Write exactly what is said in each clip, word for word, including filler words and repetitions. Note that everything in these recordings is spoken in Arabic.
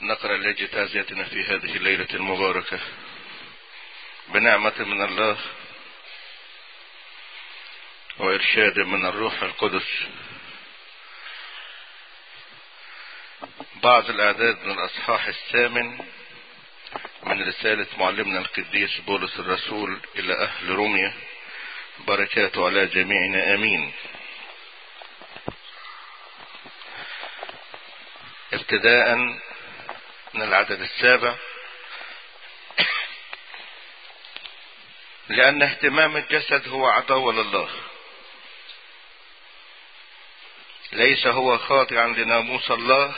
نقرأ لأجل تعزيتنا في هذه الليلة المباركة بنعمة من الله وإرشاد من الروح القدس بعض الأعداد من الأصحاح الثامن من رسالة معلمنا القديس بولس الرسول إلى أهل روميا، بركاته على جميعنا آمين. ابتداء من العدد السابع: لأن اهتمام الجسد هو عدو لله، ليس هو خاضعا لناموس الله،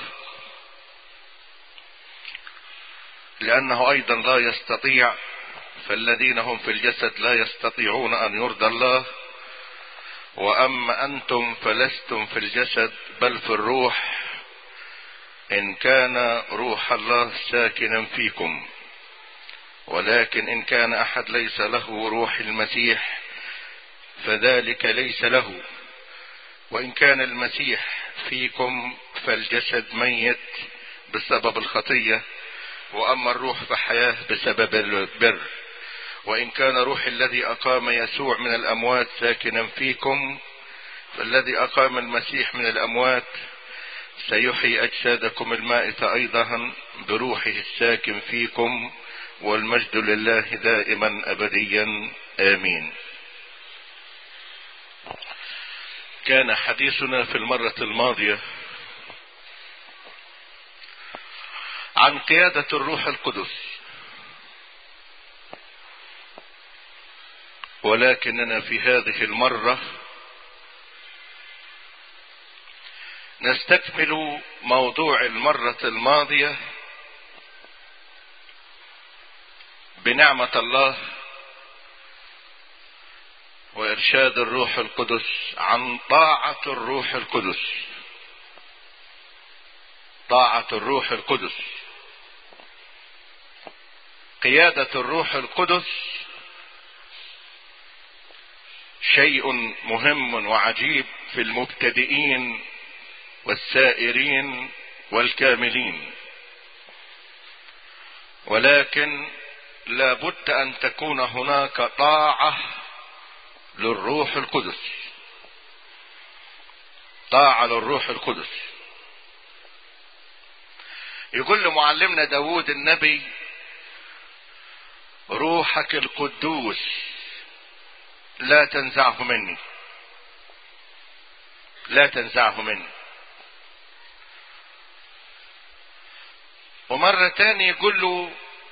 لأنه أيضا لا يستطيع، فالذين هم في الجسد لا يستطيعون أن يرضى الله. وأما أنتم فلستم في الجسد بل في الروح، إن كان روح الله ساكنا فيكم. ولكن إن كان أحد ليس له روح المسيح فذلك ليس له. وإن كان المسيح فيكم فالجسد ميت بسبب الخطية، وأما الروح فحياة بسبب البر. وإن كان روح الذي أقام يسوع من الأموات ساكنا فيكم فالذي أقام المسيح من الأموات سيحيي أجسادكم المائتة أيضا بروحه الساكن فيكم، والمجد لله دائما أبديا آمين. كان حديثنا في المرة الماضية عن قيادة الروح القدس، ولكننا في هذه المرة نستكمل موضوع المرة الماضية بنعمة الله وإرشاد الروح القدس عن طاعة الروح القدس. طاعة الروح القدس، قيادة الروح القدس شيء مهم وعجيب في المبتدئين والسائرين والكاملين، ولكن لا بد أن تكون هناك طاعة للروح القدس. طاعة للروح القدس. يقول لمعلمنا داود النبي: روحك القدوس لا تنزعه مني، لا تنزعه مني. ومرة تانية يقول له: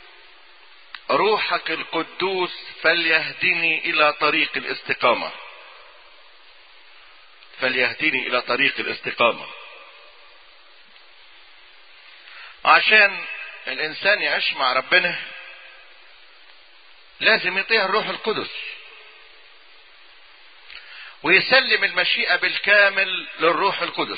روحك القدوس فليهدني إلى طريق الاستقامة، فليهدني إلى طريق الاستقامة. عشان الإنسان يعيش مع ربنا لازم يطيع الروح القدس ويسلم المشيئة بالكامل للروح القدس،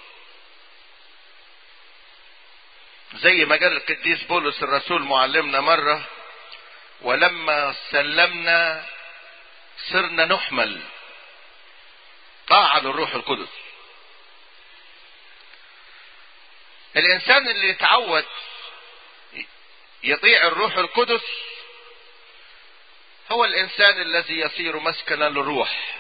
زي ما قال القديس بولس الرسول معلمنا مرة: ولما سلمنا صرنا نحمل. طاعة للروح القدس. الإنسان اللي يتعود يطيع الروح القدس هو الإنسان الذي يصير مسكنا للروح،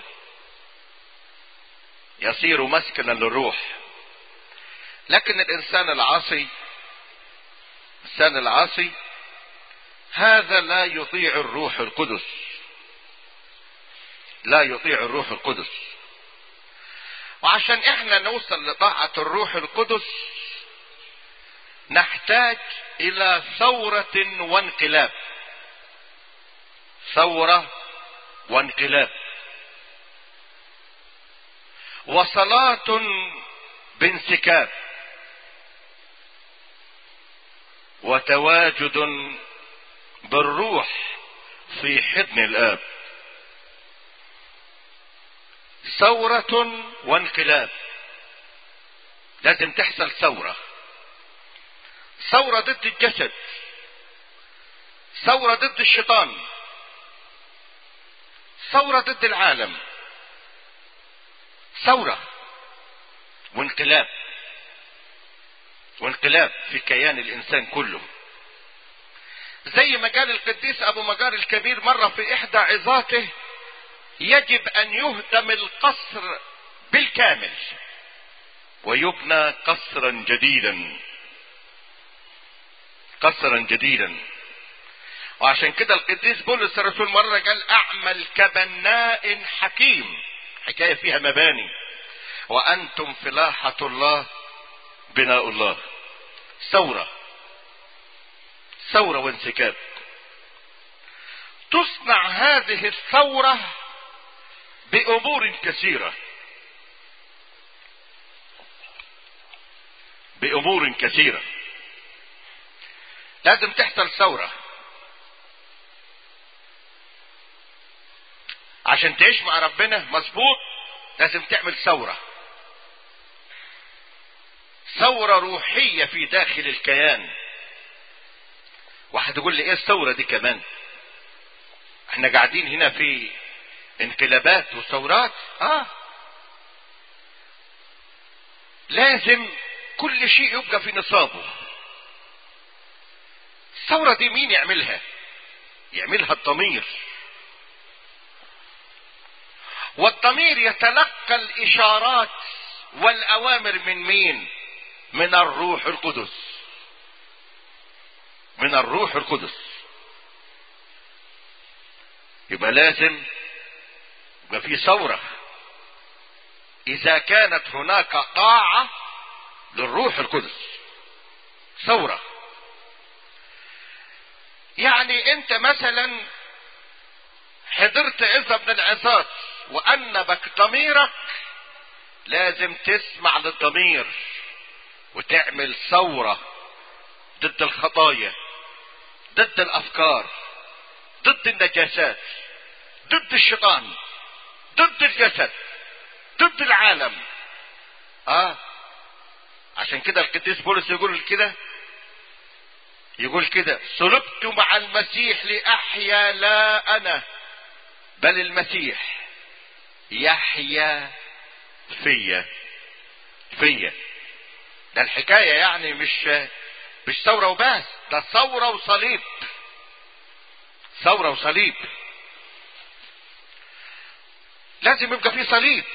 يصير مسكنا للروح. لكن الإنسان العاصي، الإنسان العاصي هذا لا يطيع الروح القدس، لا يطيع الروح القدس. وعشان احنا نوصل لطاعة الروح القدس نحتاج الى ثورة وانقلاب، ثورة وانقلاب، وصلاة بانسكاب، وتواجد بالروح في حضن الآب. ثورة وانقلاب، لازم تحصل ثورة. ثورة ضد الجسد، ثورة ضد الشيطان، ثورة ضد العالم، ثورة وانقلاب. وانقلاب في كيان الانسان كله. زي ما قال القديس ابو مجار الكبير مرة في احدى عظاته: يجب ان يهدم القصر بالكامل ويبنى قصرا جديدا، قصرا جديدا. وعشان كده القديس بولس الرسول مرة قال: اعمل كبناء حكيم، حكاية فيها مباني، وانتم فلاحة الله بناء الله. ثورة، ثورة وانسكاب. تصنع هذه الثورة بامور كثيرة، بامور كثيرة. لازم تحصل ثورة عشان تعيش مع ربنا مظبوط. لازم تعمل ثورة، ثورة روحية في داخل الكيان. واحد يقول لي: ايه الثورة دي كمان؟ احنا قاعدين هنا في انقلابات وثورات. اه لازم كل شيء يبقى في نصابه. الثورة دي مين يعملها؟ يعملها الضمير، والضمير يتلقى الاشارات والاوامر من مين؟ من الروح القدس، من الروح القدس. يبقى لازم يبقى في ثورة اذا كانت هناك طاعة للروح القدس. ثورة يعني انت مثلا حضرت عظة من العظات وانبك ضميرك، لازم تسمع للضمير وتعمل ثورة ضد الخطايا، ضد الافكار، ضد النجاسات، ضد الشيطان، ضد الجسد، ضد العالم. اه عشان كده القديس بولس يقول كده، يقول كده: صلبت مع المسيح لأحيا لا أنا بل المسيح يحيا فيا. فيا ده الحكاية يعني مش مش ثورة وبس، ده ثورة وصليب، ثورة وصليب. لازم يبقى في صليب.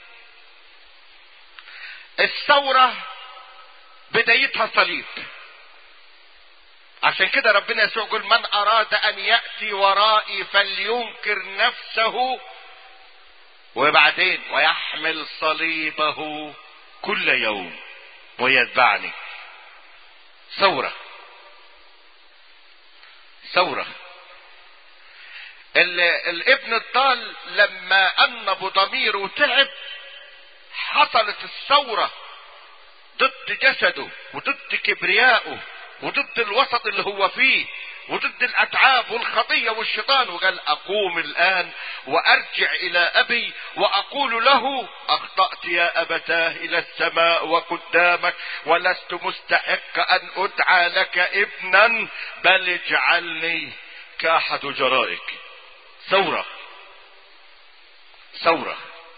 الثورة بدايتها صليب. عشان كده ربنا يسوع يقول: من اراد ان يأتي ورائي فلينكر نفسه، وبعدين ويحمل صليبه كل يوم ويتبعني. ثورة، ثورة. الابن الضال لما انب ضميره تعب، حصلت الثورة ضد جسده وضد كبريائه وضد الوسط اللي هو فيه وضد الاتعاب والخطية والشيطان، وقال: اقوم الان وارجع الى ابي واقول له: اخطأت يا ابتاه الى السماء وقدامك، ولست مستحق ان ادعى لك ابنا، بل اجعلني كاحد جرائك. ثورة، ثورة.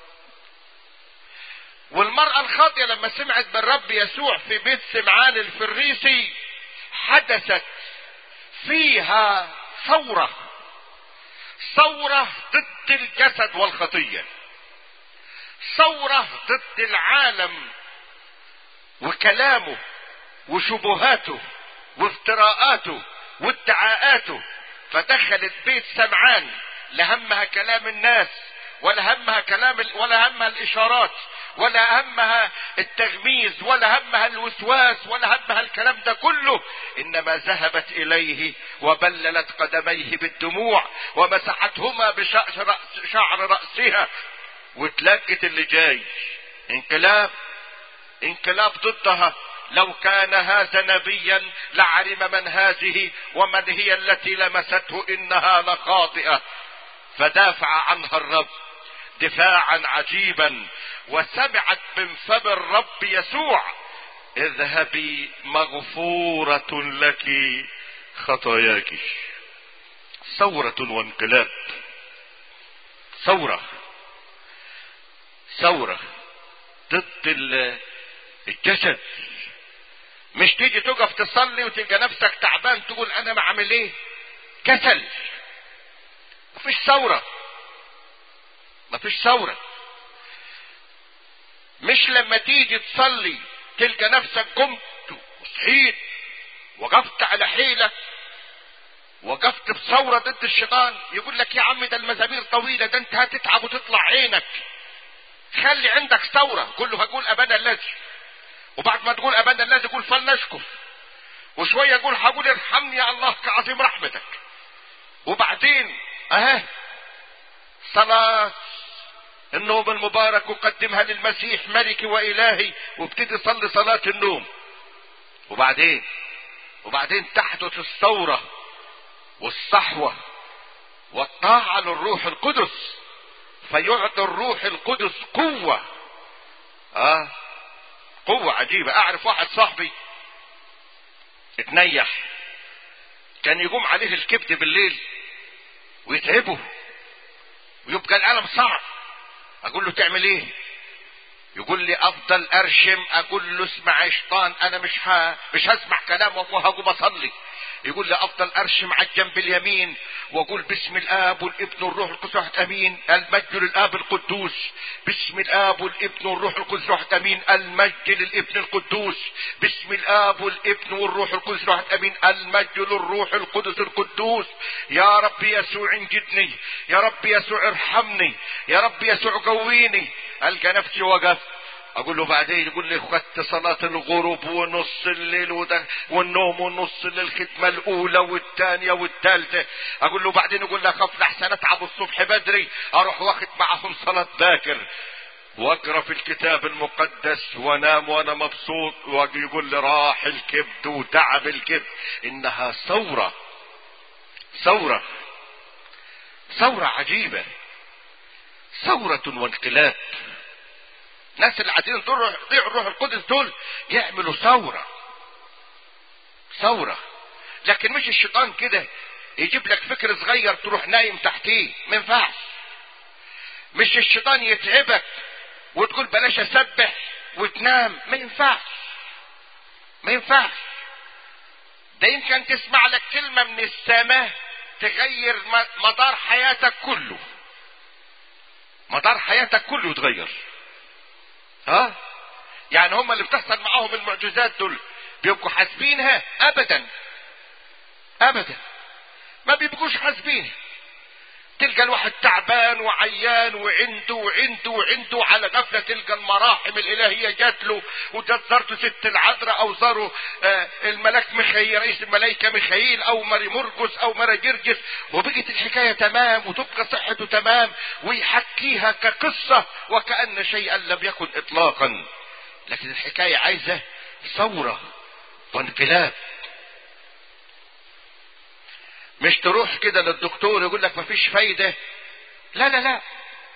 والمرأة الخاطئة لما سمعت بالرب يسوع في بيت سمعان الفريسي، حدثت فيها ثورة، ثورة ضد الجسد والخطية، ثورة ضد العالم وكلامه وشبهاته وافتراءاته وادعاءاته. فدخلت بيت سمعان، لا همها كلام الناس ولا همها كلام ولا همها الاشارات ولا همها التغميز ولا همها الوسواس ولا همها الكلام ده كله، انما ذهبت اليه وبللت قدميه بالدموع ومسحتهما بشعر شعر رأسها، وتلقت اللي جاي انقلاب، انقلاب ضدها. لو كان هذا نبيا لعلم من هذه ومن هي التي لمسته انها لخاطئة، فدافع عنها الرب دفاعا عجيبا، وسمعت من فم الرب يسوع: اذهبي مغفورة لك خطاياك. ثورة وانقلاب، ثورة، ثورة ضد الجسد مش تيجي تقف تصلي وتلقى نفسك تعبان تقول انا ما اعمل ايه، كسل. مفيش ثورة، مفيش ثورة. مش لما تيجي تصلي تلقى نفسك قمت وصحيت وقفت على حيلة وقفت بثورة ضد الشيطان. يقول لك يا عم ده المزامير طويلة، ده انت هتتعب وتطلع عينك، خلي عندك ثورة. قل له هقول ابانا الذي، وبعد ما تقول ابانا الذي قول فلنشكر، وشوية قول هقول ارحمني يا الله كعظيم رحمتك، وبعدين اه صلاة النوم المبارك وقدمها للمسيح ملكي وإلهي، وابتدي صلي صلاة النوم. وبعدين وبعدين تحدث الثورة والصحوة والطاعة للروح القدس، فيعطي الروح القدس قوة. اه قوة عجيبة. اعرف واحد صاحبي اتنيح، كان يقوم عليه الكبد بالليل ويتعبه ويبقى الألم صعب. اقول له تعمل ايه؟ يقول لي افضل ارشم. اقول له اسمع يا شيطان، انا مش ها مش هسمع كلامك وهقوم اصلي. يقول لي افضل ارشم على الجنب اليمين واقول باسم الاب والابن والروح القدس واحد امين، المجد للاب القدوس. باسم الاب والابن والروح القدس واحد امين، المجد للابن القدوس. باسم الاب والابن والروح القدس واحد امين، المجد للروح القدس القدوس. يا رب يسوع انجدني، يا رب يسوع ارحمني، يا رب يسوع قويني. القى نفسي وقف. اقول له بعدين، يقول لي خدت صلاة الغروب ونص الليل وده والنوم ونص الليل، الختمة الاولى والثانية والثالثة. اقول له بعدين، يقول لي خاف لحسن اتعب الصبح بدري اروح واخد معهم صلاة باكر واقرا في الكتاب المقدس وانام وانا مبسوط. ويقول لي راح الكبد وتعب الكبد. انها ثورة، ثورة، ثورة عجيبة، ثورة وانقلاب. الناس اللي قاعدين يضيعوا الروح القدس دول يعملوا ثورة، ثورة. لكن مش الشيطان كده يجيب لك فكر صغير تروح نايم تحتيه، ما ينفعش. مش الشيطان يتعبك وتقول بلاش اسبح وتنام، ما ينفعش، ما ينفعش. ده يمكن تسمع لك كلمة من السماء تغير مدار حياتك كله، مدار حياتك كله يتغير. ها يعني هم اللي بتحصل معاهم المعجزات دول بيبقوا حاسبينها؟ ابدا ابدا ما بيبقوش حاسبين. تلقى الواحد تعبان وعيان وعنده وعنده وعنده على غفلة تلقى المراحم الالهية جات له، وجات زارته ست العذراء او زاره آه الملاك ميخائيل رئيس الملائكة ميخائيل او ماري مرقس او ماري جرجس، وبقت الحكاية تمام وتبقى صحته تمام ويحكيها كقصة وكأن شيئا لم يكن اطلاقا. لكن الحكاية عايزة ثورة وانقلاب. مش تروح كده للدكتور يقول لك مفيش فايدة، لا لا لا،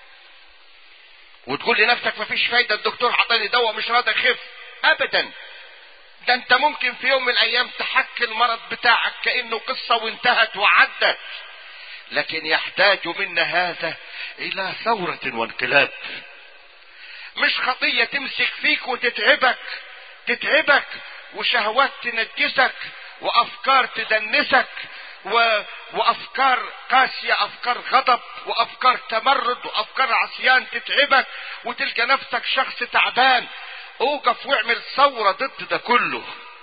وتقول لنفسك مفيش فايدة، الدكتور عطاني دواء مش راضي اخف. ابدا، ده انت ممكن في يوم من الايام تحكي المرض بتاعك كأنه قصة وانتهت وعدت. لكن يحتاج منا هذا الى ثورة وانقلاب. مش خطية تمسك فيك وتتعبك تتعبك وشهوات تنجسك وافكار تدنسك و... وافكار قاسية، افكار غضب وافكار تمرد وافكار عصيان تتعبك وتلقى نفسك شخص تعبان. اوقف واعمل ثورة ضد ده كله،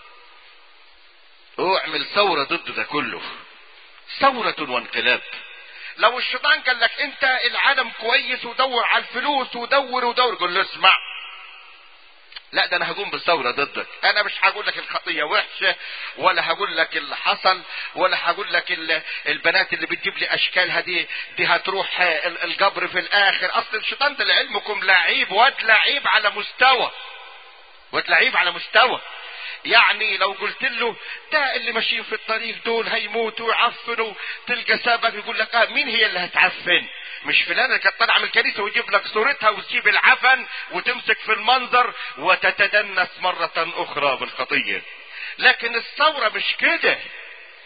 اعمل ثورة ضد ده كله، ثورة وانقلاب. لو الشيطان قال لك انت العالم كويس ودور على الفلوس ودور ودور، قل له اسمع، لا ده انا هقوم بالثورة ضدك. انا مش هقول لك الخطية وحشة، ولا هقول لك اللي حصل، ولا هقول لك البنات اللي بتجيب لي اشكالها دي دي هتروح القبر في الاخر. اصل الشيطان ده لعلمكم لعيب، واد لعيب على مستوى، واد لعيب على مستوى. يعني لو قلت له ده اللي ماشيين في الطريق دول هيموتوا ويعفنوا، تلقى سابق يقول لك آه مين هي اللي هتعفن؟ مش فلان اللي كانت طالعه من الكنيسه ويجيب لك صورتها وتجيب العفن وتمسك في المنظر وتتدنس مره اخرى بالخطيه. لكن الثوره مش كده،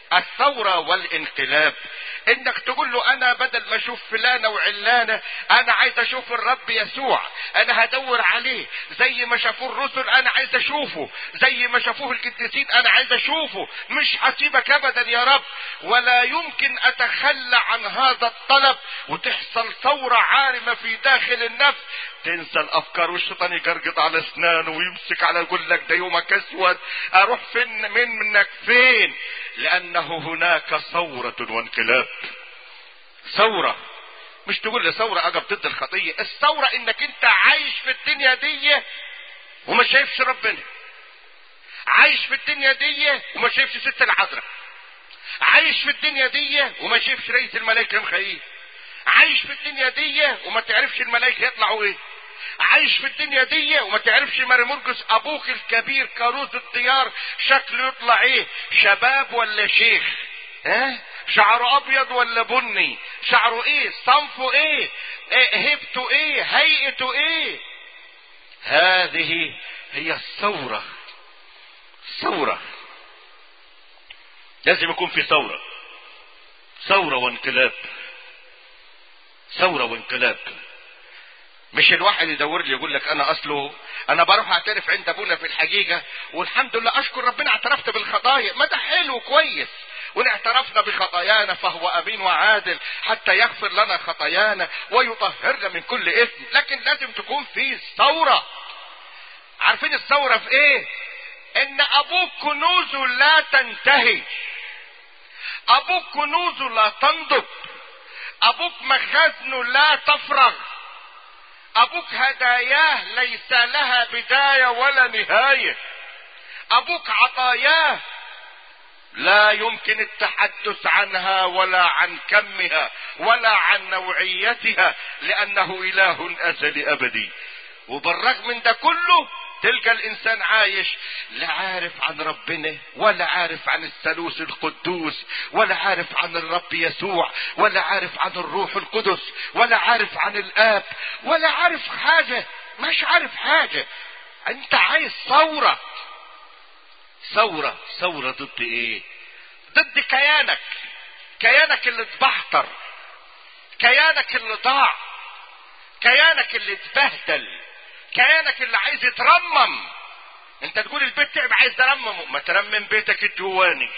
الثورة والانقلاب انك تقول له انا بدل ما اشوف فلانة وعلانة انا عايز اشوف الرب يسوع، انا هدور عليه زي ما شافوه الرسل، انا عايز اشوفه زي ما شافوه القديسين، انا عايز اشوفه، مش هسيبك ابدا يا رب، ولا يمكن اتخلى عن هذا الطلب. وتحصل ثورة عارمة في داخل النفس، تنسى الافكار والشيطان يجرجط على اسنانه ويمسك على يقول لك ده يومك اسود، اروح فين من منك فين؟ لانه هناك ثورة وانقلاب. ثورة مش تقول لي ثورة اجب ضد الخطية، الثورة انك انت عايش في الدنيا دي وما شايفش ربنا، عايش في الدنيا دي وما شايفش ست العذراء، عايش في الدنيا دي وما شايفش رئيس الملائكة ميخائيل، عايش في الدنيا دي وما تعرفش الملائكة يطلعوا ايه، عايش في الدنيا دي وما تعرفش ماري مرقس ابوك الكبير كاروز الديار شكله يطلع ايه، شباب ولا شيخ، ها شعره ابيض ولا بني، شعره ايه، صنفه ايه، إيه هيبته ايه، هيئته ايه. هذه هي الثورة. ثورة لازم يكون في ثورة، ثورة وانقلاب، ثورة وانقلاب. مش الواحد يدور لي يقول لك انا اصله انا بروح اعترف عند ابونا في الحقيقة والحمد لله اشكر ربنا اعترفت بالخطايا، ما ده حلو كويس، وان اعترفنا بخطايانا فهو امين وعادل حتى يغفر لنا خطايانا ويطهرنا من كل اثم. لكن لازم تكون في ثورة. عارفين الثورة في ايه؟ ان ابوك كنوزه لا تنتهي، ابوك كنوزه لا تنضب، ابوك مخازنه لا تفرغ، ابوك هداياه ليس لها بداية ولا نهاية، ابوك عطاياه لا يمكن التحدث عنها ولا عن كمها ولا عن نوعيتها، لانه اله ازلي ابدي. وبالرغم من ده كله تلقى الانسان عايش لا عارف عن ربنا ولا عارف عن الثالوث القدوس ولا عارف عن الرب يسوع ولا عارف عن الروح القدس ولا عارف عن الاب ولا عارف حاجة، مش عارف حاجة. انت عايز ثورة. ثورة ثورة ضد ايه؟ ضد كيانك، كيانك اللي اتبحتر، كيانك اللي ضاع، كيانك اللي اتبهدل، كيانك اللي عايز يترمم. انت تقول البيت تعب عايز ترممه، ما ترمم بيتك الجواني.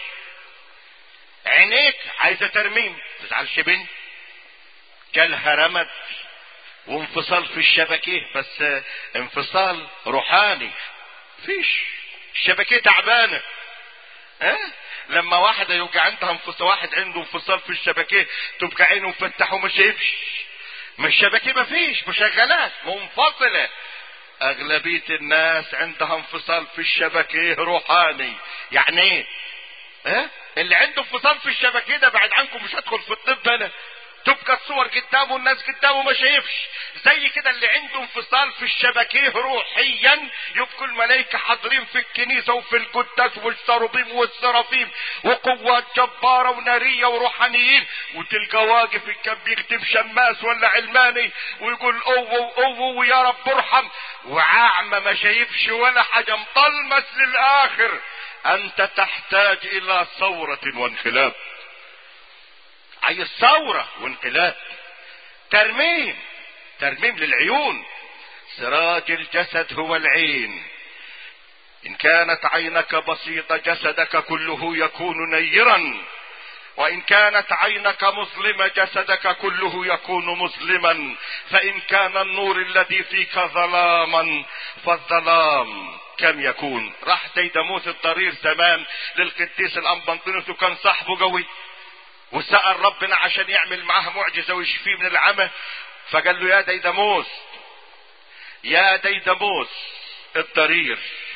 عينيك عايزه ترميم، تزعلش بنت جالها رمد وانفصال في الشبكيه، بس انفصال روحاني فيش، الشبكيه تعبانه. ها أه؟ لما واحده يوجع عندها انفصال، واحد عنده انفصال في الشبكيه تبقى عينه مفتحه وما شايفش، ما الشبكيه ما فيش مشغلات منفصله. اغلبيه الناس عندها انفصال في الشبكيه روحاني. يعني ايه؟ ها؟ اللي عنده انفصال في الشبكيه ده بعد عنكم، مش هدخل في الطب انا، تبقى الصور قدامه والناس قدامه ما شايفش. زي كده اللي عنده انفصال في الشبكيه روحيا يبقوا الملائكه حاضرين في الكنيسه وفي القداس والشروبيم والسرافيم وقوات جباره وناريه وروحانيين، وتلقى واقف كان بيكتب شماس ولا علماني ويقول اوه اوه ويا رب ارحم، وعاعمه ما شايفش ولا حاجه، مطلمس للاخر. انت تحتاج الى ثوره وانقلاب. عايز ثورة وانقلاب، ترميم، ترميم للعيون. سراج الجسد هو العين، ان كانت عينك بسيطة جسدك كله يكون نيرا، وان كانت عينك مظلمة جسدك كله يكون مظلما. فان كان النور الذي فيك ظلاما فالظلام كم يكون. راح ديدموس الضرير زمان للقديس الأنبنطينوس وكان صاحبه قوي، وسأل ربنا عشان يعمل معاه معجزة ويشفيه من العمى، فقال له يا ديدموس يا ديدموس الضرير،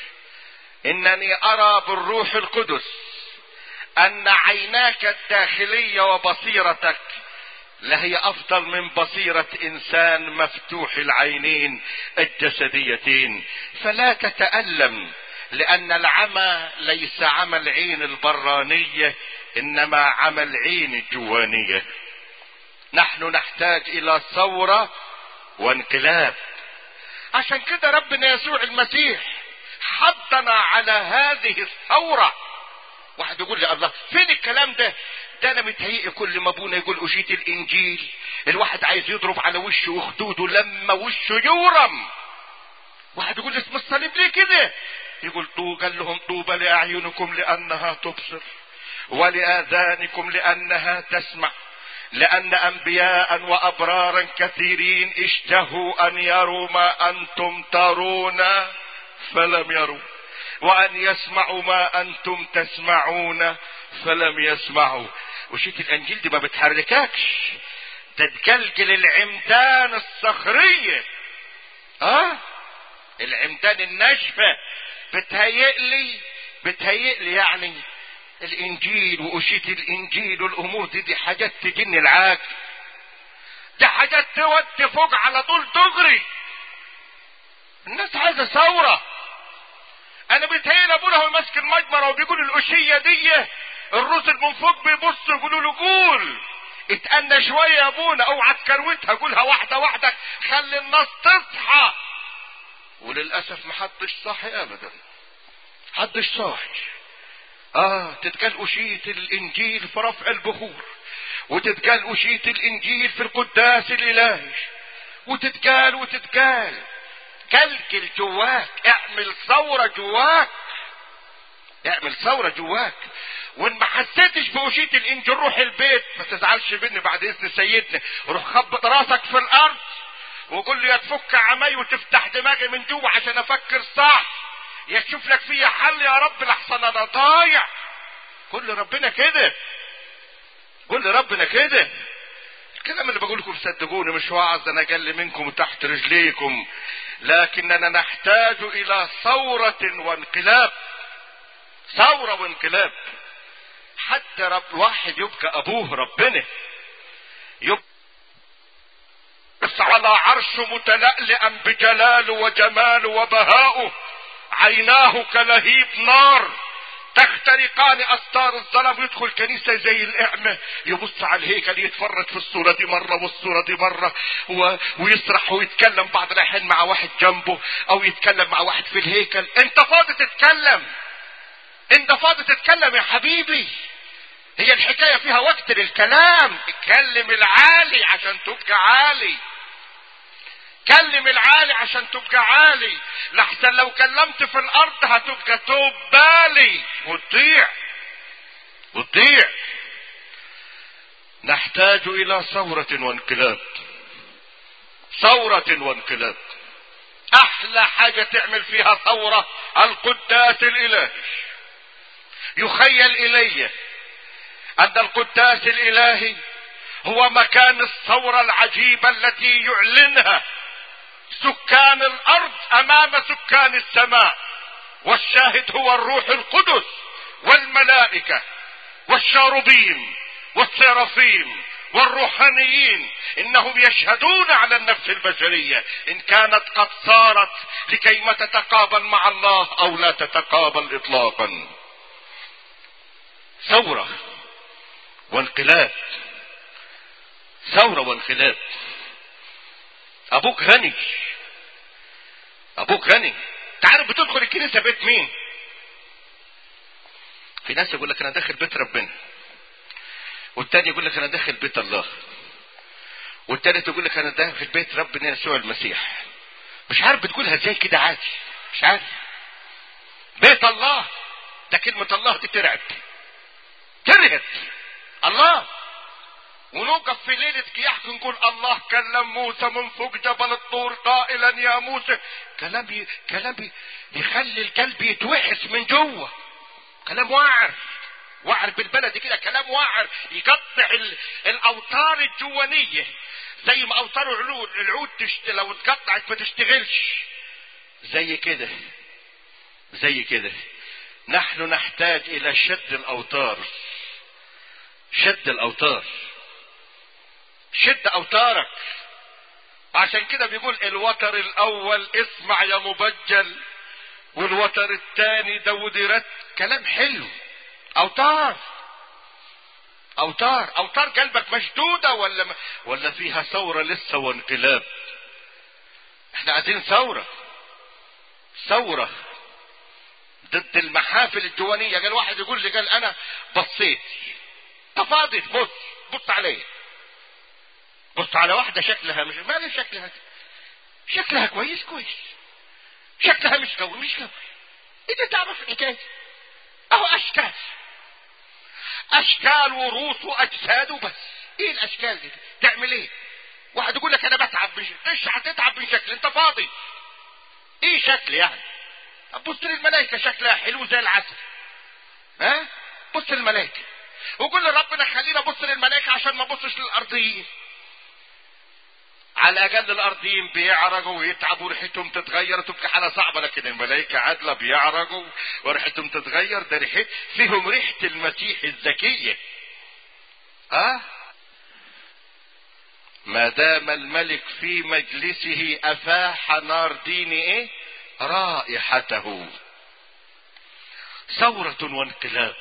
انني ارى بالروح القدس ان عيناك الداخلية وبصيرتك لهي افضل من بصيرة انسان مفتوح العينين الجسديتين، فلا تتألم، لان العمى ليس عمى العين البرانية انما عمى العين الجوانية. نحن نحتاج الى ثورة وانقلاب. عشان كده ربنا يسوع المسيح حضنا على هذه الثورة. واحد يقول لي الله فين الكلام ده؟ ده انا متهيئ كل ما ابونا يقول اشيت الانجيل الواحد عايز يضرب على وشه وخدوده لما وشه يورم. واحد يقول اسم الصليب ليه كده؟ يقول طو قال لهم طوبى لاعينكم لانها تبصر ولاذانكم لانها تسمع، لان انبياء وابرارا كثيرين اشتهوا ان يروا ما انتم ترون فلم يروا، وان يسمعوا ما انتم تسمعون فلم يسمعوا. وشيت الانجيل دي ما بتحرككش، تتجلجل العمدان الصخرية، اه العمدان الناشفة بتهيئلي بتهيئلي يعني الانجيل واشيت الانجيل والامور دي دي حاجات تجن العاقل، دي حاجات تودي فوق على طول دغري. الناس عايزة ثورة. انا بيتهيألي ابونا هو ماسك المجمرة وبيقول الاشية دي الرسل من فوق بيبصوا يقولوا له قول اتأنى شوية يا ابونا اوعى تكروتها قولها واحدة واحدة خلي الناس تصحى. وللأسف محدش صاحي ابدا، محدش صاحي. اه تتقال اشيت الانجيل في رفع البخور، وتتقال اشيت الانجيل في القداس الالهي، وتتقال وتتقال كلكل جواك، اعمل ثورة جواك، اعمل ثورة جواك. وان ما حسيتش باشيت الانجيل روح البيت، ما تزعلش مني بعد اذن سيدنا، روح خبط راسك في الارض وقول لي يا تفك عماي وتفتح دماغي من جوه عشان افكر صح، يا تشوف لك فيها حل يا رب لحسن انا ضايع. قول لربنا كده، قول لربنا كده. الكلام اللي بقول لكم صدقوني مش وعظ انا اقل منكم تحت رجليكم، لكننا نحتاج الى ثورة وانقلاب، ثورة وانقلاب. حتى رب واحد يبقى ابوه ربنا، يبقى على عرش متلألئا بجلاله وجماله وبهاؤه، عيناه كلهيب نار تخترقان استار الظلام. يدخل كنيسة زي الاعمى يبص على الهيكل يتفرج في الصورة دي مرة والصورة دي مرة و... ويسرح ويتكلم بعض الاحيان مع واحد جنبه او يتكلم مع واحد في الهيكل. انت فاضي تتكلم، انت فاضي تتكلم يا حبيبي. هي الحكاية فيها وقت للكلام. اتكلم العالي عشان تبقى عالي، كلم العالي عشان تبقى عالي، لحسن لو كلمت في الارض هتبقى توب بالي وتضيع وتضيع. نحتاج الى ثورة وانقلاب، ثورة وانقلاب. احلى حاجة تعمل فيها ثورة القداس الالهي. يخيل الي ان القداس الالهي هو مكان الثورة العجيبة التي يعلنها سكان الارض امام سكان السماء، والشاهد هو الروح القدس والملائكة والشاربين والسرافيم والروحانيين، انهم يشهدون على النفس البشرية ان كانت قد صارت لكي ما تتقابل مع الله او لا تتقابل اطلاقا. ثورة وانقلاب، ثورة وانقلاب. ابوك غني، ابوك غني. تعرف بتدخل الكنيسة بيت مين؟ في ناس يقول لك انا داخل بيت ربنا، والتاني يقول لك انا داخل بيت الله، والتالت يقول لك انا داخل بيت ربنا يسوع المسيح. مش عارف بتقولها ازاي كده عادي، مش عارف. بيت الله ده كلمة الله دي ترعب، ترهب الله. ونوقف في ليلة كياح نقول الله كلم موسى من فوق جبل الطور قائلا يا موسى. كلام ي... كلام ي... يخلي القلب يتوحس من جوه، كلام واعر، واعر بالبلد كده، كلام واعر يقطع ال... الاوتار الجوانية، زي ما اوتار العود العود تشت... لو اتقطعت ما تشتغلش، زي كده زي كده. نحن نحتاج الى شد الاوتار، شد الاوتار، شد اوتارك. عشان كده بيقول الوتر الاول اسمع يا مبجل، والوتر الثاني داود رد. كلام حلو. اوتار اوتار اوتار قلبك مشدودة ولا ولا فيها ثورة لسه وانقلاب؟ احنا عايزين ثورة، ثورة ضد المحافل الديوانية. قال واحد يقول لي قال انا بصيت تفاضي، بص بص عليا، بص على واحدة شكلها مش ما شكلها شكلها كويس كويس، شكلها مش قوي مش قوي، انت تعرف الحكاية؟ اهو اشكال اشكال وروث واجساد وبس. ايه الاشكال دي تعمل ايه؟ واحد يقول لك انا بتعب من شكل، مش هتتعب من شكل، انت فاضي. ايه شكل يعني؟ بص للملائكة شكلها حلو زي العسل، ها بص للملائكة وقول لربنا خلينا بص للملائكة عشان ما بصش للارضيين. على الاقل الارضيين بيعرقوا ويتعبوا وريحتهم تتغير تبقى حالة صعبة، لكن الملائكة عادلة بيعرقوا وريحتهم تتغير، ده ريحت فيهم ريحة المسيح الزكية. ها ما دام الملك في مجلسه افاح نار دين ايه رائحته. ثورة وانقلاب،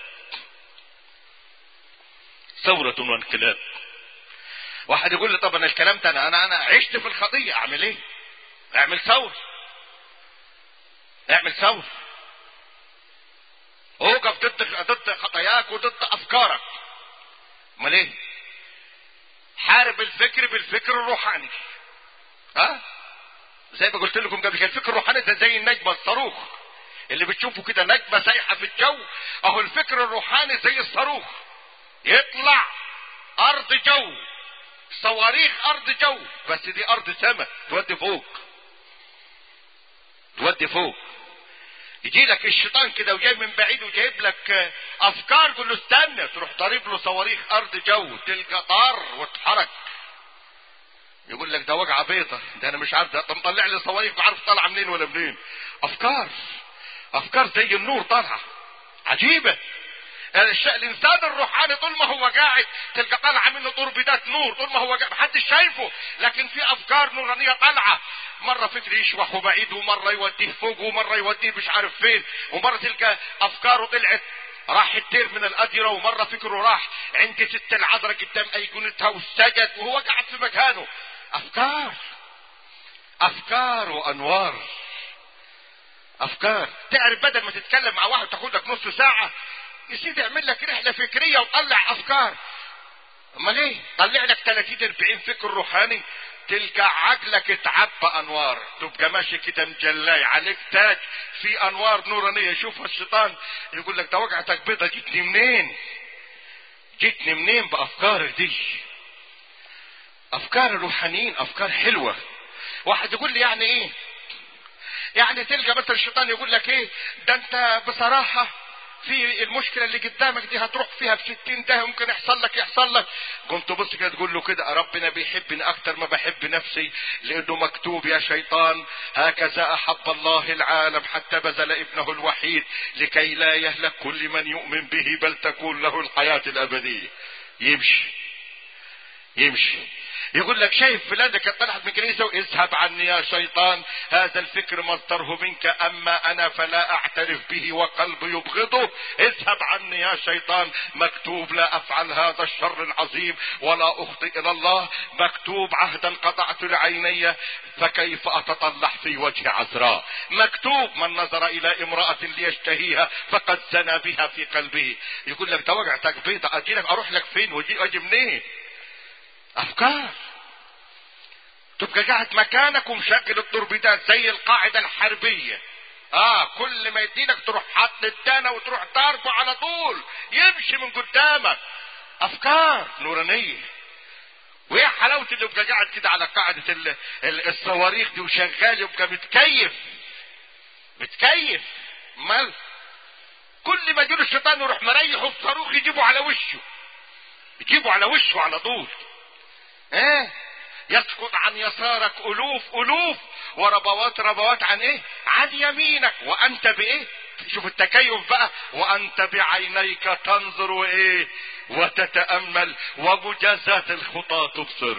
ثورة وانقلاب. واحد يقول لي طب انا الكلام ده انا انا انا عشت في الخطية، اعمل ايه؟ اعمل ثورة، اعمل ثورة، اوقف ضد ضد خطاياك وضد افكارك. امال ايه؟ حارب الفكر بالفكر الروحاني. ها زي ما قلت لكم قبل كده، الفكر الروحاني ده زي النجمة الصاروخ اللي بتشوفوا كده، نجمة سايحة في الجو، اهو الفكر الروحاني زي الصاروخ، يطلع ارض جو، صواريخ ارض جو، بس دي ارض سما تودي فوق، تودي فوق. يجي لك الشيطان كده وجاي من بعيد وجايب لك افكار، قول له استنى، تروح ضارب له صواريخ ارض جو، تلقى طار واتحرك. يقول لك ده وجعه بيضه، ده انا مش عارف، ده مطلع لي صواريخ عارف طالعه منين ولا منين. افكار افكار زي النور طالعه عجيبه. الانسان الروحاني طول ما هو قاعد تلقى طالعه منه توربيدات نور، طول ما هو قاعد محدش شايفه، لكن في افكار نورانيه طالعه، مره فكر يشوحه بعيد ومره يوديه فوق ومره يوديه مش عارف فين، ومره تلقى افكاره طلعت راح التير من الاديره، ومره فكره راح عند ست العذراء قدام ايقونتها وسجد وهو قاعد في مكانه. افكار افكار وانوار افكار. تعرف بدل ما تتكلم مع واحد تاخد لك نص ساعه، يا سيدي اعمل لك رحله فكريه وطلع افكار. امال ايه؟ طلع لك ثلاثين أربعين فكر روحاني، تلقى عقلك اتعبى انوار، تبقى ماشي كده مجلاي عليك تاج في انوار نورانيه. يشوفها الشيطان يقول لك ده وجعتك بيضه، جيتني منين؟ جيتني منين بافكارك دي؟ افكار الروحانيين افكار حلوه. واحد يقول لي يعني ايه؟ يعني تلقى مثلا الشيطان يقول لك ايه؟ ده انت بصراحه في المشكله اللي قدامك دي هتروح فيها في ستين ده، ممكن يحصل لك يحصل لك. كنت بص كده تقول له كده ربنا بيحبني اكتر ما بحب نفسي، لانه مكتوب يا شيطان هكذا احب الله العالم حتى بذل ابنه الوحيد لكي لا يهلك كل من يؤمن به بل تكون له الحياه الابديه. يمشي يمشي يقول لك شايف فلان ده كان طلعت من كنيسه، اذهب عني يا شيطان، هذا الفكر مصدره منك، اما انا فلا اعترف به وقلبي يبغضه، اذهب عني يا شيطان، مكتوب لا افعل هذا الشر العظيم ولا اخطئ الى الله، مكتوب عهدا قطعت لعيني فكيف اتطلع في وجه عذراء، مكتوب من نظر الى امرأة ليشتهيها فقد زنى بها في قلبه. يقول لك ده وجعتك بيضة، اجي لك اروح لك فين واجي اجي منين؟ افكار. تبقى قاعد مكانك ومشغل التوربيدات زي القاعدة الحربية، اه كل ما يديلك تروح حاط الدانة وتروح ضاربه على طول يمشي من قدامك. افكار نورانية. ويا حلاوة اللي يبقى قاعد كده على قاعدة الصواريخ دي وشغال، يبقى متكيف متكيف. مال كل ما يجيله الشيطان يروح مريحه في صاروخ يجيبه على وشه، يجيبه على وشه على طول. ايه يسقط عن يسارك الوف الوف وربوات ربوات عن ايه؟ عن يمينك وانت بايه؟ شوف التكيف بقى، وانت بعينيك تنظر وايه وتتأمل ومجازات الخطى تبصر.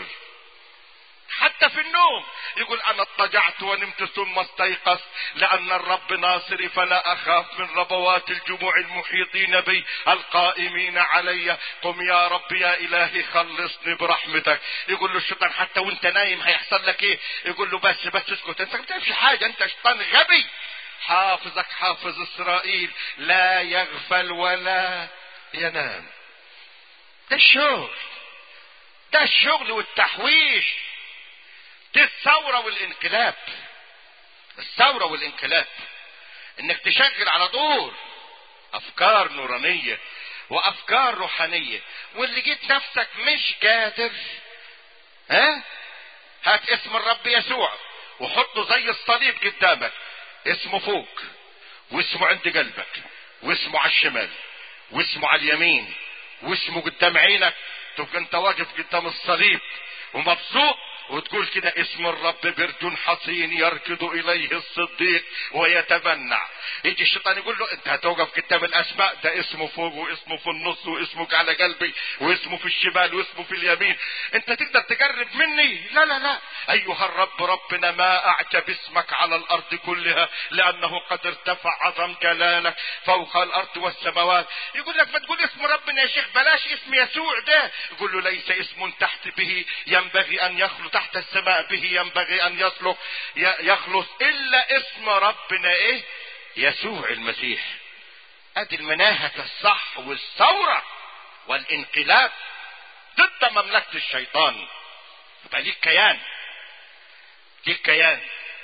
حتى في النوم يقول انا اضطجعت ونمت ثم استيقظ لان الرب ناصري فلا اخاف من ربوات الجموع المحيطين بي القائمين علي، قم يا رب يا الهي خلصني برحمتك. يقول له الشيطان حتى وانت نايم هيحصل لك ايه؟ يقول له بس بس اسكت، انت ما بتعرفش حاجه، انت شيطان غبي، حافظك حافظ اسرائيل لا يغفل ولا ينام. ده الشغل، ده الشغل والتحويش، دي الثورة والانقلاب. الثورة والانقلاب انك تشغل على طول افكار نورانية وافكار روحانية، واللي جيت نفسك مش قادر، ها هات اسم الرب يسوع وحطه زي الصليب قدامك، اسمه فوق واسمه عند قلبك واسمه على الشمال واسمه على اليمين واسمه قدام عينك، تبقى انت واقف قدام الصليب ومبسوط وتقول كده اسم الرب برد حصين يركض اليه الصديق ويتبنع. يجي الشيطان يقول له انت هتوقف قدام الاسماء، ده اسمه فوق واسمه في النص واسمه على قلبي واسمه في الشمال واسمه في اليمين، انت تقدر تقرب مني؟ لا لا لا. ايها الرب ربنا ما اعجب اسمك على الارض كلها، لانه قد ارتفع عظم جلالك فوق الارض والسماوات. يقول لك ما تقول اسم ربنا يا شيخ، بلاش اسم يسوع ده. يقول له ليس اسم تحت به ينبغي ان يخلو، تحت السماء به ينبغي ان يصلح يخلص الا اسم ربنا ايه؟ يسوع المسيح. ادي المناهج الصح والثورة والانقلاب ضد مملكة الشيطان. يبقى ليك كيان، ليك كيان،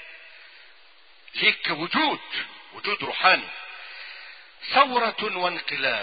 ليك وجود، وجود روحاني. ثورة وانقلاب،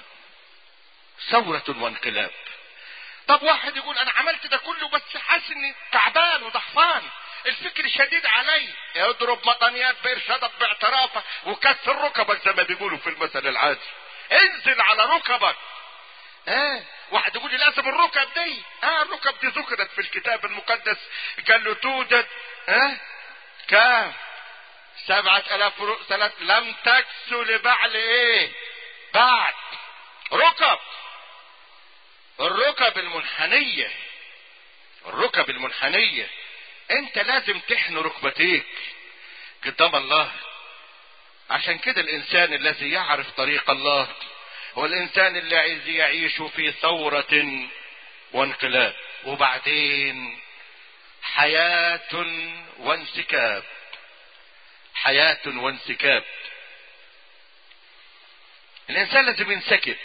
ثورة وانقلاب. طب واحد يقول انا عملت ده كله بس حاسس اني تعبان وضعفان، الفكر شديد علي، اضرب مطنيات بارشادك باعترافك وكسر ركبك زي ما بيقولوا في المثل العادي، انزل على ركبك. اه واحد يقول لي لازم الركب دي، اه الركب دي ذكرت في الكتاب المقدس، قال له توجد اه كام سبعة الاف سنة لم تكسو لبعل ايه بعد ركب. الركب المنحنية، الركب المنحنية انت لازم تحن ركبتيك قدام الله. عشان كده الانسان الذي يعرف طريق الله هو الانسان اللي عايز يعيش في ثورة وانقلاب، وبعدين حياة وانسكاب، حياة وانسكاب. الانسان لازم ينسكب،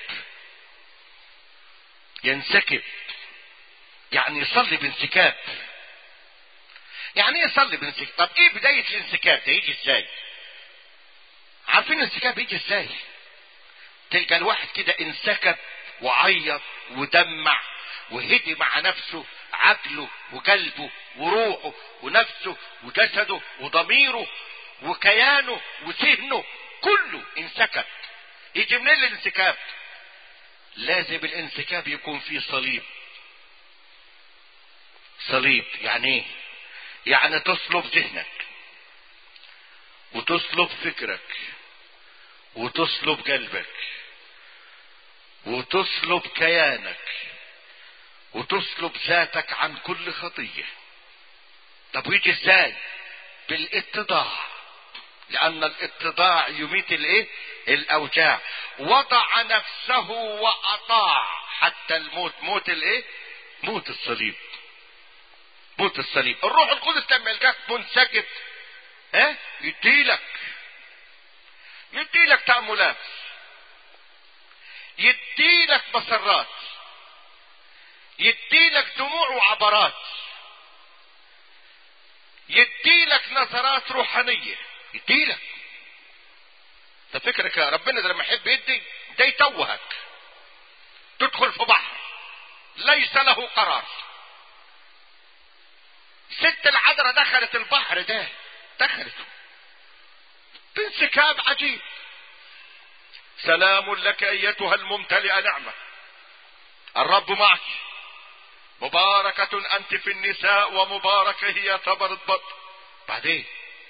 ينسكب يعني يصلي بانسكاب. يعني ايه يصلي بانسكاب؟ طب ايه بداية الانسكاب ده؟ يجي ازاي؟ عارفين الانسكاب يجي ازاي؟ تلقى الواحد كده انسكب وعيط ودمع وهدي مع نفسه، عقله وقلبه وروحه ونفسه وجسده وضميره وكيانه وذهنه كله انسكب. يجي منين الانسكاب؟ لازم الانسكاب يكون فيه صليب. صليب يعني ايه؟ يعني تصلب ذهنك وتصلب فكرك وتصلب قلبك وتصلب كيانك وتصلب ذاتك عن كل خطية. طب ويجي ازاي؟ بالاتضاع، لان الاتضاع يميت الايه؟ الاوجاع. وضع نفسه واطاع حتى الموت، موت الايه؟ موت الصليب، موت الصليب. الروح القدس لما يلقاك منسكب ها يديلك، يديلك تأملات، يديلك مسرات، يديلك دموع وعبرات، يديلك نظرات روحانية، يديلك. ده فكرك يا ربنا ده لما يحب يدي ده يتوهك، تدخل في بحر ليس له قرار. ست العذراء دخلت البحر ده، دخلت بانسكاب عجيب. سلام لك ايتها الممتلئة نعمة، الرب معك، مباركة انت في النساء ومباركة هي ثمرة بطن. بعدين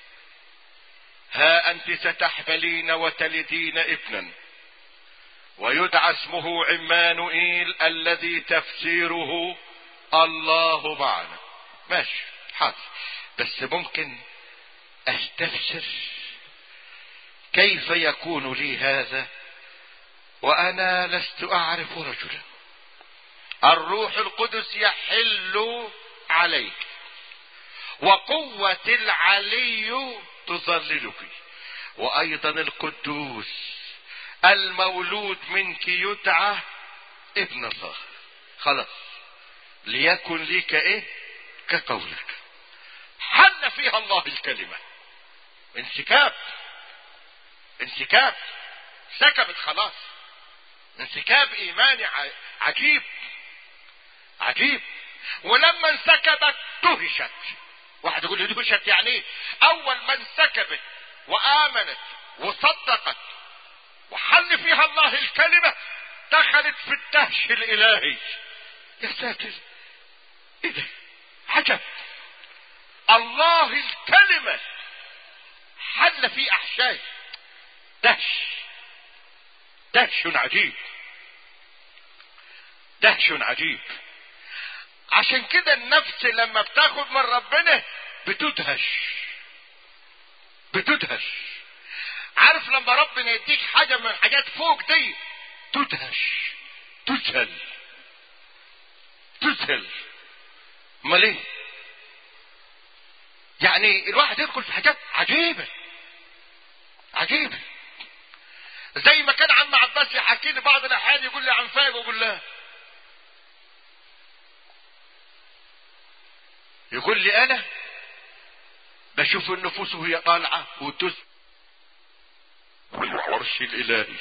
ها انت ستحبلين وتلدين ابنا ويدعى اسمه عمانوئيل الذي تفسيره الله معنا. ماشي حاضر، بس ممكن استفسر كيف يكون لي هذا وانا لست اعرف رجلا؟ الروح القدس يحل عليك وقوة العلي تظللك. وايضا القدوس المولود منك يدعى ابن الله. خلاص، ليكن ليك ايه كقولك. حل فيها الله الكلمة، انسكاب انسكاب سكبت خلاص، انسكاب ايماني عجيب عجيب. ولما انسكبت دهشت. واحد يقول لي دهشت يعني ايه؟ اول ما انسكبت وامنت وصدقت وحل فيها الله الكلمة دخلت في الدهش الالهي. يا ساتر، ايه ده؟ عجب. الله الكلمة حل في احشائي. دهش دهش عجيب دهش عجيب. عشان كده النفس لما بتاخد من ربنا بتدهش بتدهش. عارف لما ربنا يديك حاجة من حاجات فوق دي تدهش تذهل تذهل. امال ايه؟ يعني الواحد يدخل في حاجات عجيبة عجيبة. زي ما كان عم عباس يحكي لي بعض الاحيان، يقول لي عن فايق، ويقول لا يقول لي انا بشوف النفوس وهي طالعة وتس والعرش الالهي،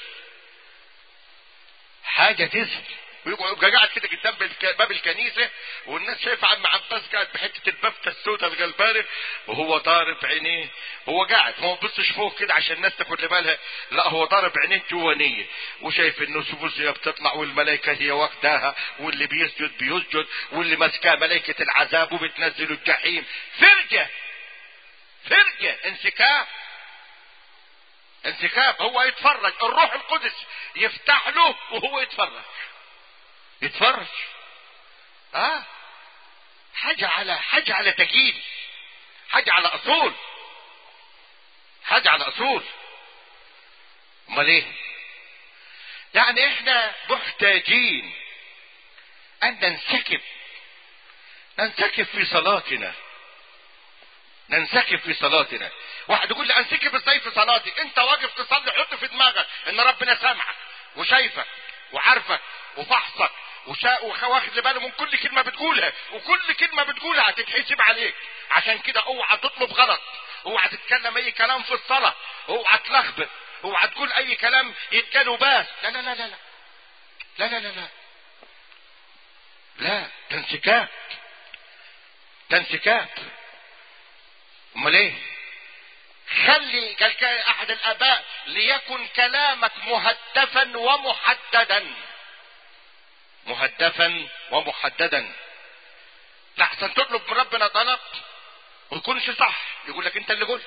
حاجة تزهل. ويبقى قاعد كده قدام باب الكنيسة والناس شايفة عم عباس قاعد بحتة البفتة السوداء الغلبانة وهو ضارب عينيه. هو قاعد، هو ما بصش فوق كده عشان الناس تاخد بالها، لا هو ضارب عينيه جوانية وشايف النفوس هي بتطلع والملائكة هي واخداها، واللي بيسجد بيسجد، واللي ماسكاه ملائكة العذاب وبتنزل الجحيم. فرجة فرجة انسكاب انسكاب. هو يتفرج، الروح القدس يفتح له وهو يتفرج يتفرج اه حاجة على حاجة على تجيل، حاجة على اصول حاجة على اصول. امال ايه؟ يعني احنا محتاجين ان ننسكب ننسكب في صلاتنا ننسكب في صلاتنا. واحد يقول لي انسكب ازاي في صلاتي؟ انت واقف تصلي حط في دماغك ان ربنا سامعك وشايفك وعارفك وفحصك وشا... واخد باله من كل كلمة بتقولها، وكل كلمة بتقولها هتتحسب عليك. عشان كده اوعى تطلب غلط، اوعى تتكلم اي كلام في الصلاة، اوعى تلخبط، اوعى تقول اي كلام يتقالوا باس. لا لا لا لا لا لا لا لا لا تنسكاب تنسكاب. امال ايه؟ خلي قال احد الاباء ليكن كلامك مهدفا ومحددا مهدفا ومحددا. لحسن تطلب من ربنا طلب ويكونش صح، يقول لك انت اللي قلت.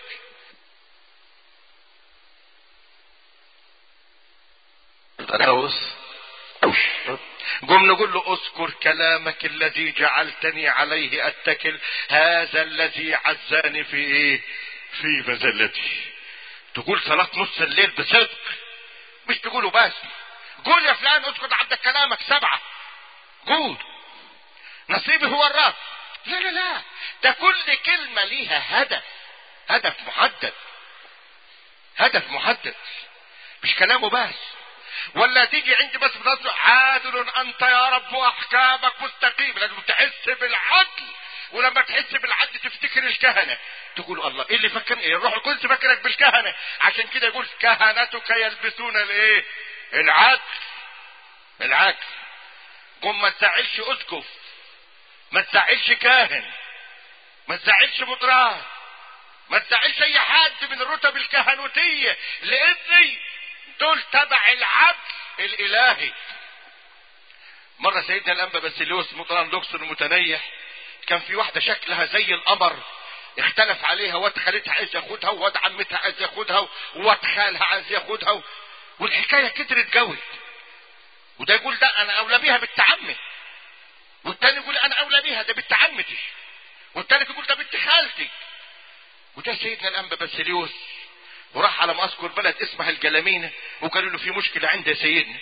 قم نقول له اذكر كلامك الذي جعلتني عليه اتكل، هذا الذي عزاني في ايه؟ في مزلتي. تقول صلاة نص الليل بصدق، مش تقوله بس. قول يا فلان اذكر عبد كلامك سبعة، قول نصيبي هو الرب. لا لا لا، ده كل كلمة ليها هدف هدف محدد هدف محدد، مش كلامه بس. ولا تيجي عندي بس بتصرخ عادل انت يا رب واحكامك مستقيم. لازم تحس بالعدل، ولما تحس بالعدل تفتكر الكهنة، تقول الله ايه اللي فكرني؟ ايه الروح القدس فكرك بالكهنة. عشان كده يقول كهنتك يلبسون الايه؟ العدل العدل. قم ما تزعلش اسقف، ما تزعلش كاهن، ما تزعلش مطران، ما تزعلش اي حد من الرتب الكهنوتية، لاني دول تبع العدل الالهي. مرة سيدنا الانبا باسيليوس مطران لوكسور المتنيح، كان في واحدة شكلها زي القمر اختلف عليها، واد خالتها عايز ياخدها، وواد عمتها عايز ياخدها، وواد خالها عايز ياخدها، والحكاية كترت قوي. وده يقول ده انا اولى بيها بالتعمي، والتاني يقول انا اولى بيها ده بالتعمتي، والتالت يقول ده بنت خالتي. وده سيدنا الانبا باسيليوس وراح على ما اذكر بلد اسمها الجلامينة، وقالوا له في مشكلة عند يا سيدنا.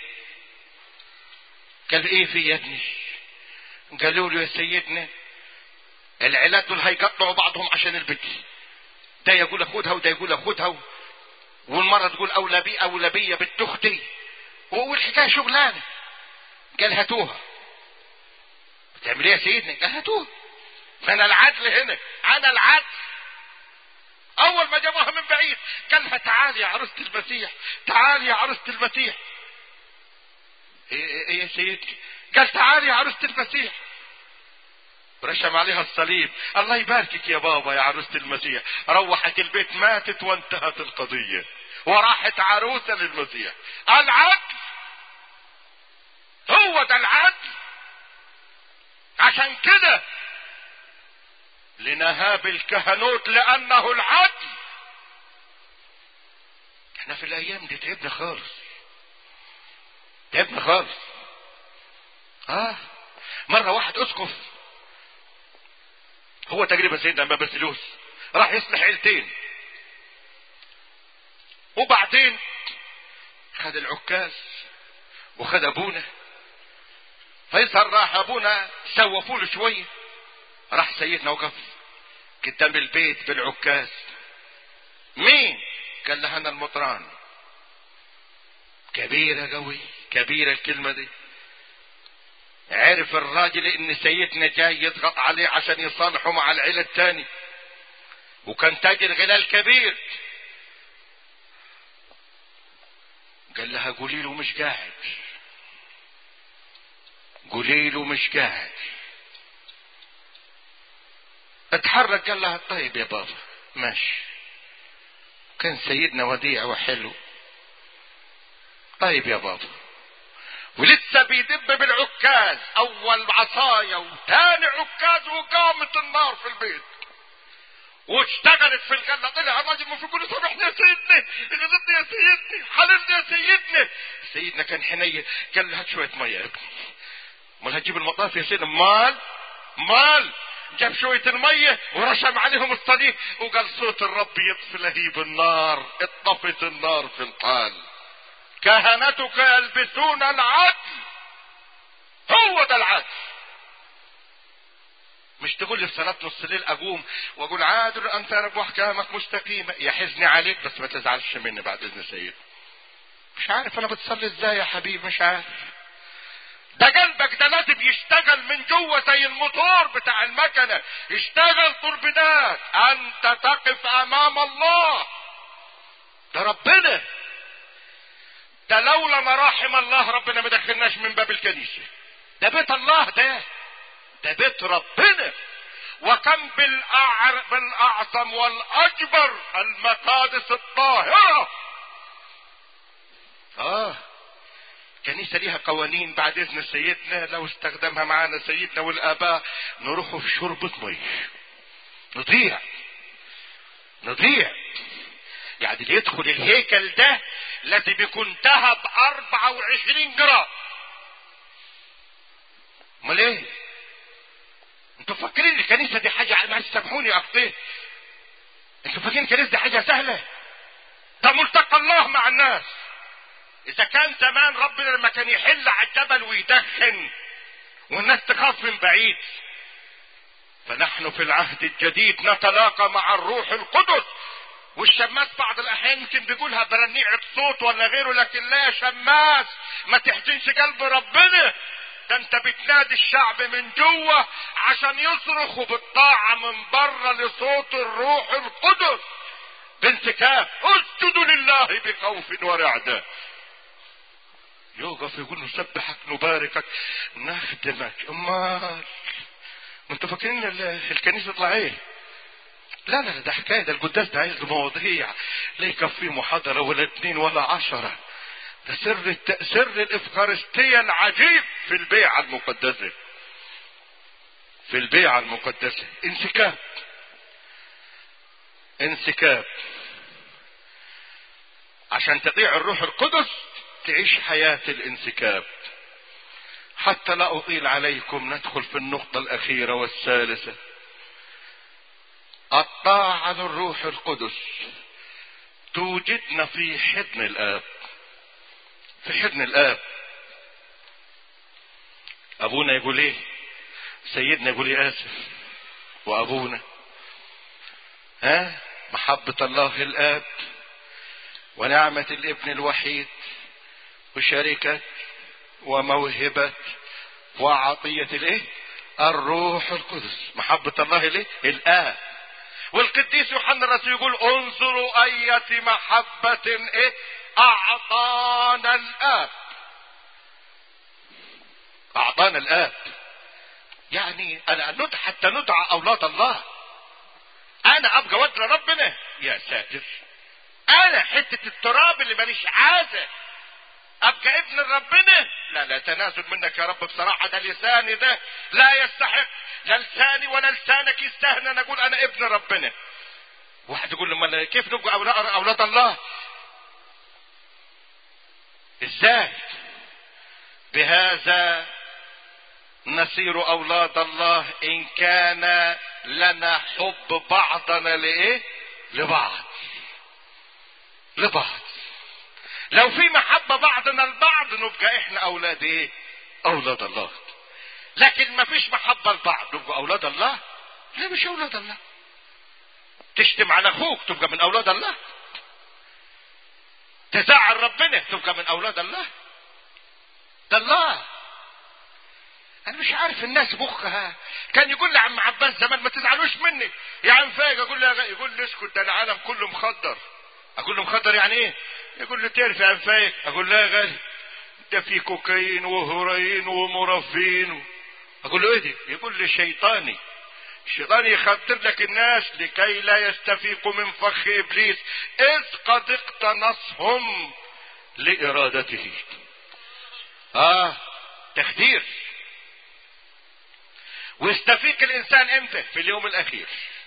قال ايه في يا ابني؟ قالوا له يا سيدنا العيلات دول هيقطعوا بعضهم عشان البنت، ده يقول اخدها وده يقول اخدها، والمرة تقول اولى بي اولى بيا بنت اختي، والحكاية شغلانة. قال هاتوها. بتعمل ايه يا سيدنا؟ قال هاتوها، ما انا العدل هنا، انا العدل. اول ما جابوها من بعيد قال لها تعالي يا عروسة المسيح، تعالي يا عروسة المسيح. ايه ايه يا سيدي؟ قال تعالي يا عروسة المسيح. رشم عليها الصليب. الله يباركك يا بابا يا عروسة المسيح. روحت البيت ماتت وانتهت القضية، وراحت عروسة للمسيح. العدل، هو ده العدل. عشان كده لنهاب الكهنوت لانه العدل. احنا في الايام دي تعبنا خالص، تعبنا خالص. اه مرة واحد اسقف، هو تقريبا سيدنا بابا سلوس، راح يصلح عيلتين، وبعدين خد العكاز وخد ابونا. فيظهر راح ابونا سوفوا له شويه، راح سيدنا وقف قدام البيت بالعكاز. مين؟ قال له انا المطران. كبيره قوي، كبيره الكلمه دي. عرف الراجل ان سيدنا جاي يضغط عليه عشان يصالحه مع العيله الثاني، وكان تاجر غلال كبير. قال لها قولي له مش قاعد، قولي له مش قاعد. اتحرك. قال لها طيب يا بابا ماشي. كان سيدنا وديع وحلو. طيب يا بابا. ولسه بيدب بالعكاز، اول عصايه وثاني عكاز، وقامت النار في البيت واشتغلت في الجنة. طلع الراجل المفروض يقول له سامحني يا سيدنا، غلطني يا سيدني، حللني يا سيدنا. سيدنا كان حنين. قال له هات شويه ميه يا ابني. امال هتجيب المطاف يا سيدنا؟ مال مال. جاب شويه الميه ورشم عليهم الصليب، وقال صوت الرب يطفي لهيب النار. اطفت النار في القال. كهنتك يلبسون العدل، هو ده العدل. مش تقول لي في صلاة نص الليل اقوم واقول عادل انت رب واحكامك مستقيمة. يحزني عليك بس ما تزعلش مني بعد اذن سيد. مش عارف انا بتصلي ازاي يا حبيبي، مش عارف. ده قلبك ده لازم يشتغل من جوه زي الموتور بتاع المكنة، يشتغل توربينات. انت تقف امام الله، ده ربنا. ده لولا مراحم الله ربنا ما دخلناش من باب الكنيسة. ده بيت الله، ده ده بيت ربنا. وكم بالأعر... بالاعظم والاكبر المقادس الطاهرة. اه كنيسة ليها قوانين بعد اذن سيدنا، لو استخدمها معانا سيدنا والاباء نروحوا في شربة ميه، نضيع نضيع. يعني اللي يدخل الهيكل ده لازم يكون ذهب اربعة وعشرين جرام. امال ايه؟ انتوا فاكرين الكنيسة دي حاجة؟ ما تسامحوني اخطيه، انتوا فاكرين الكنيسة دي حاجة سهلة؟ ده ملتقى الله مع الناس. اذا كان زمان ربنا لما كان يحل على الجبل ويدخن والناس تخاف من بعيد، فنحن في العهد الجديد نتلاقى مع الروح القدس. والشماس بعض الاحيان يمكن بيقولها برنيعة صوت ولا غيره، لكن لا يا شماس، ما تحزنش قلب ربنا. ده انت بتنادي الشعب من جوه عشان يصرخوا بالطاعة من بره لصوت الروح القدس بانسكاب. اسجدوا لله بخوف ورعدة. يوقف يقول نسبحك نباركك نخدمك. امال انتوا فاكرين الكنيسة تطلع ايه؟ لا لا ده حكاية. ده القداس ده عايز مواضيع لا يكفي محاضرة ولا اتنين ولا عشرة. ده سر الت... سر الافخارستية العجيب في البيعة المقدسة. في البيعة المقدسة انسكاب، انسكاب. عشان تطيع الروح القدس تعيش حياة الانسكاب. حتى لا اطيل عليكم ندخل في النقطة الاخيرة والثالثة. الطاعة للروح القدس توجدنا في حضن الاب، في حضن الاب. ابونا يقول ايه؟ سيدنا يقول ايه؟ اسف وابونا. ها محبة الله الاب ونعمة الابن الوحيد وشركة وموهبة وعطية الايه؟ الروح القدس، محبة الله الايه؟ الآب. والقديس يوحنا الرسول يقول انظروا أية محبة ايه أعطانا الآب. أعطانا الآب يعني أنا ندعى حتى ندعى أولاد الله. أنا أبقى ولد ربنا يا ساتر، أنا حتة التراب اللي ماليش عازة ابقى ابن ربنا؟ لا لا تنازل منك يا رب بصراحة، ده لساني ده لا يستحق، لا لساني ولا لسانك يستاهل ان اقول انا ابن ربنا. واحد يقول لما كيف نبقى اولاد الله؟ ازاي؟ بهذا نصير اولاد الله ان كان لنا حب بعضنا لايه؟ لبعض لبعض. لو في محبة بعضنا البعض نبقى احنا اولاد ايه؟ اولاد الله. لكن ما فيش محبة البعض نبقى اولاد الله؟ لا مش اولاد الله. تشتم على اخوك تبقى من اولاد الله؟ تزعل ربنا تبقى من اولاد الله؟ ده الله. انا مش عارف الناس مخها. كان يقول لي عم عباس زمان ما تزعلوش مني يا عم فايق، اقول له يقول لي اسكت ده العالم كله مخدر. اقول له مخدر يعني ايه؟ يقول لي تعرف يا عم فايق؟ اقول له يا غالي ده في كوكايين وهيروين ومورفين. اقول له ايه دي؟ يقول لي شيطاني. الشيطان يخدر لك الناس لكي لا يستفيقوا من فخ ابليس اذ قد اقتنصهم لارادته. اه تخدير. ويستفيق الانسان امتى؟ في اليوم الاخير.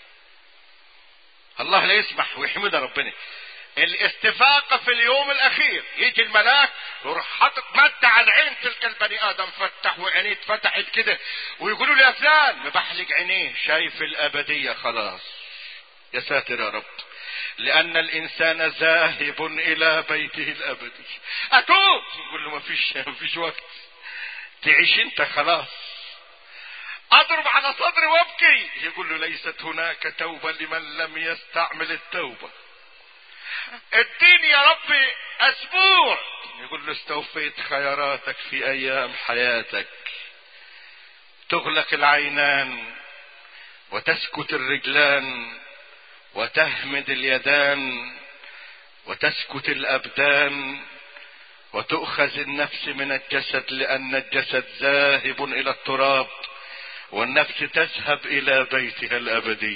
الله لا يسمح ويحمد ربنا. الاستفاقة في اليوم الاخير يجي الملاك يروح حاطط مادة على العين تلك البني ادم فتح وعينيه اتفتحت كده ويقولوا له يا فلان مبحلق عينيه شايف الابدية خلاص. يا ساتر يا رب. لان الانسان ذاهب الى بيته الابدي. اتوب يقول له ما فيش ما فيش وقت تعيش انت خلاص. اضرب على صدري وابكي يقول له ليست هناك توبة لمن لم يستعمل التوبة. اديني يا ربي اسبوع يقول له استوفيت خيراتك في ايام حياتك. تغلق العينان وتسكت الرجلان وتهمد اليدان وتسكت الابدان وتؤخذ النفس من الجسد لان الجسد ذاهب الى التراب والنفس تذهب الى بيتها الابدي.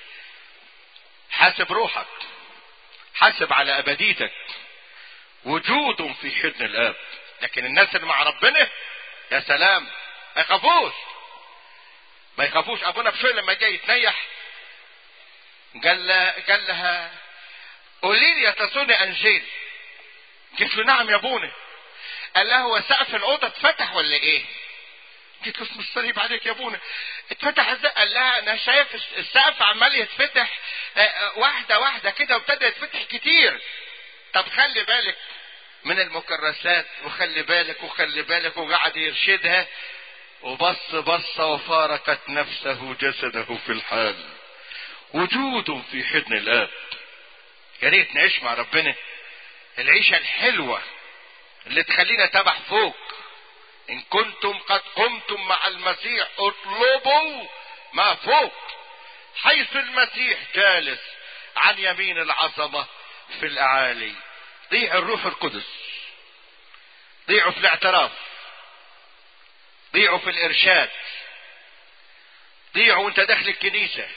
حاسب روحك، حاسب على ابديتك. وجود في حضن الاب. لكن الناس اللي مع ربنا يا سلام ما يخافوش ما يخافوش. ابونا بشوي لما جاي يتنيح قال قال لها قولي لي يا تسوني انجيل. قلت له نعم يا ابونا. قال لها هو سقف الاوضه اتفتح ولا ايه؟ قلت له اسم الصليب عليك يا ابونا اتفتح ازاي؟ قال لها انا شايف السقف عمال يتفتح واحده واحده كده وابتدى يتفتح كتير. طب خلي بالك من المكرسات وخلي بالك وخلي بالك. وقعد يرشدها وبص بص وفارقت نفسه جسده في الحال. وجود في حضن الاب. يا ريت نعيش مع ربنا العيشه الحلوه اللي تخلينا تبع فوق. ان كنتم قد قمتم مع المسيح اطلبوا ما فوق حيث المسيح جالس عن يمين العظمة في الاعالي. ضيع الروح القدس، ضيعوا في الاعتراف، ضيعوا في الارشاد، ضيعوا وانت داخل الكنيسة،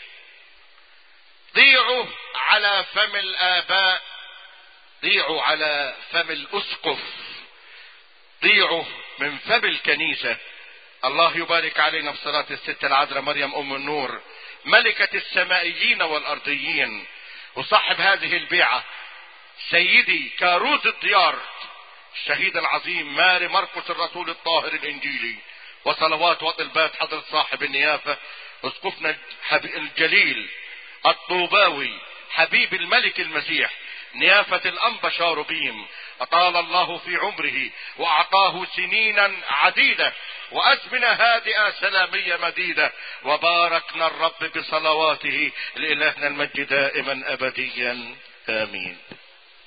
ضيعوا على فم الاباء، ضيعوا على فم الاسقف، ضيعوا من فم الكنيسة. الله يبارك علينا بصلاة الست العذراء مريم ام النور ملكة السمائيين والارضيين وصاحب هذه البيعة سيدي كاروز الديار الشهيد العظيم ماري مرقس الرسول الطاهر الانجيلي. وصلوات وطلبات حضرة صاحب النيافة اسقفنا الجليل الطوباوي حبيب الملك المسيح نيافة الأنبا شاربيم أطال الله في عمره وأعطاه سنينا عديدة وأزمنة هادئة سلامية مديدة. وباركنا الرب بصلواته لإلهنا المجد دائما أبديا آمين.